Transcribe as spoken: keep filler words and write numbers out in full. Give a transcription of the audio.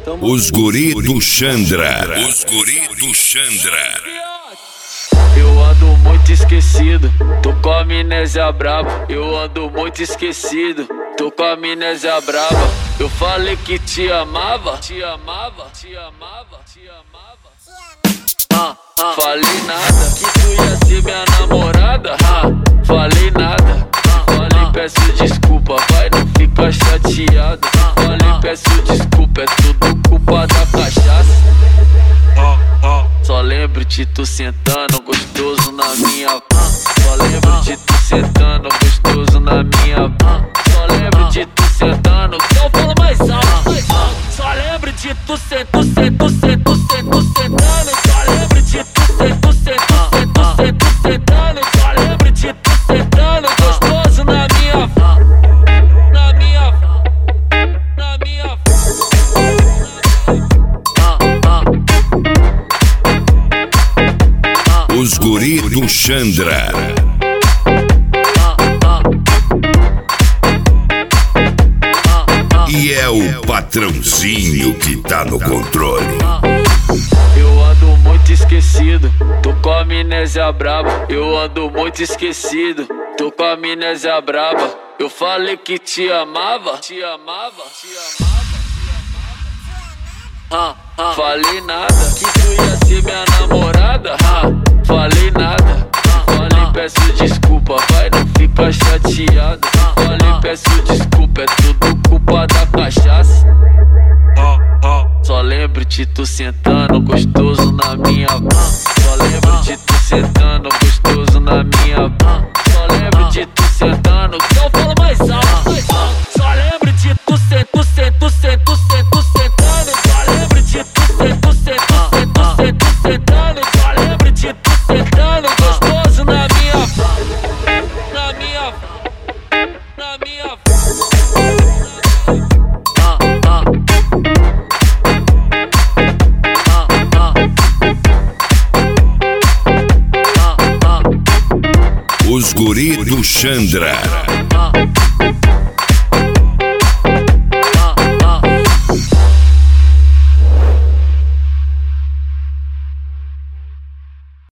Os guri do Xandra. Os guri do Xandra. Eu ando muito esquecido, tô com a amnésia braba. Eu ando muito esquecido, tô com a amnésia braba. Eu falei que te amava, te amava, te amava, te amava. Ah, ah. Falei nada, que tu ia ser minha namorada. Ah, falei nada, falei peço desculpa, vai não fica chateado. Falei peço desculpa, é tudo culpa da cachaça. Só lembro de tu sentando gostoso na minha mão. Só lembro de tu sentando gostoso na minha mão. Só lembro de tu sentando, então fala mais alto, mais alto. Só lembro de tu sentando, sentando, sentando, sentando, sentando. Só lembro de tu sentando, sentando, sentando, sentando, sentando. Só lembro de tu sentando gostoso na minha mão. Na minha mão, na minha mão. Os guri do Xandra. E é o patrãozinho que tá no controle. Eu ando muito esquecido, tô com a amnésia braba. Eu ando muito esquecido, tô com a amnésia braba. Eu falei que te amava, te amava, te amava, te amava. Ah, ah. Falei nada, que tu ia ser minha namorada. Ah, falei nada, falei peço desculpa, vai não fica chateado. Falei peço desculpa, é tudo culpa da cachaça. Só lembro de tu sentando gostoso na minha mão. Só lembro de tu sentando gostoso na minha mão. Só lembro de tu sentando, então fala mais alto, mais alto. Só lembro de tu sentando, sentando, sentando, sentando, sentando. Só lembro de tu sentando, sentando, sentando, sentando, sentando. Só lembro de tu sentando gostoso na minha mão. Na minha mão, na minha mão. Os guri do Xandra.